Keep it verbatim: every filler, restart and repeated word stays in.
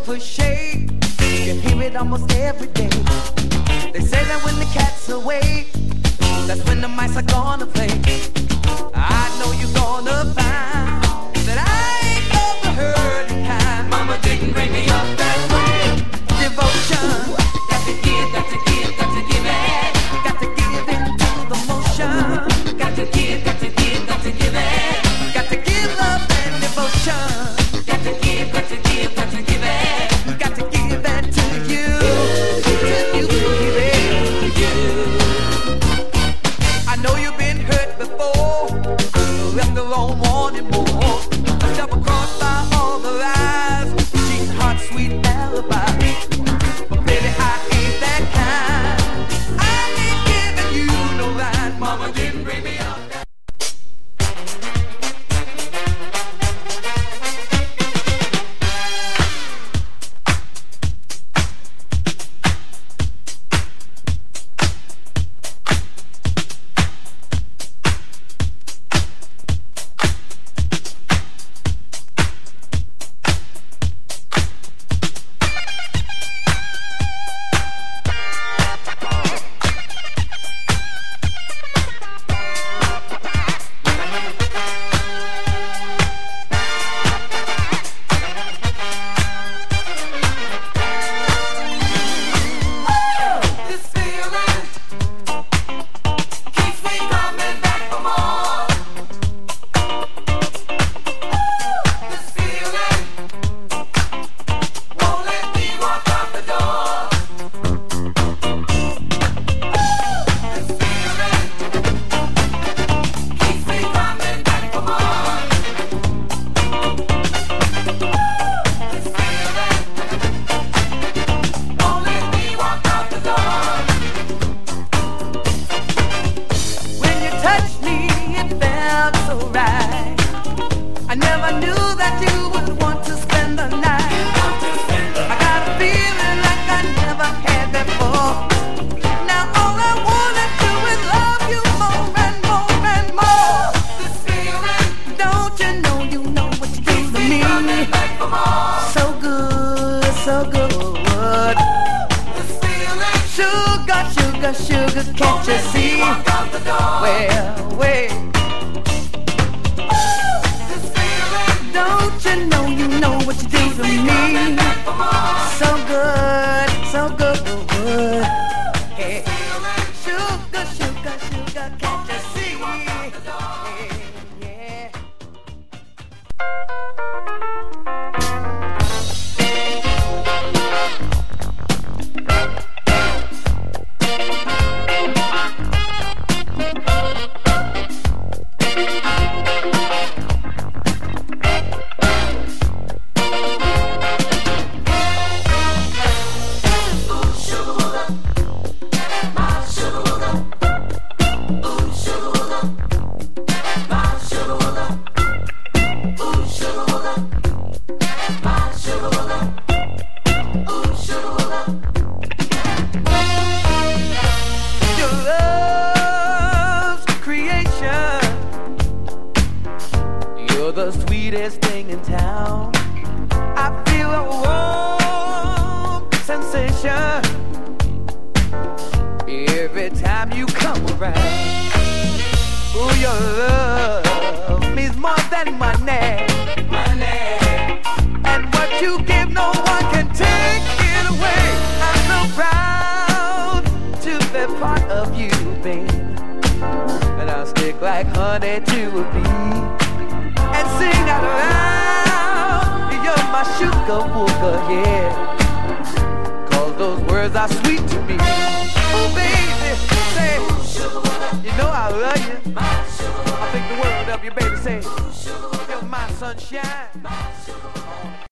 for shade. You can hear it almost every day. They say that when the cat's away, that's when the mice are gonna play. I know you're gonna find that I ain't never heard the kind. Mama didn't bring me up that way. Devotion, got to give, got to give, got to give it. Got to give into the motion. Got to give, got to give, got to give it. Got to give love and devotion. Got to give, got to give, got to give it. Got to give that to you, to you, baby. I know you've been hurt before, left alone wanting more. Double crossed by all the lies, cheating heart, sweet alibi. But baby, I ain't that kind. I ain't giving you no line. Mama didn't bring me up. I think the world of you, baby. Say, you're my sunshine.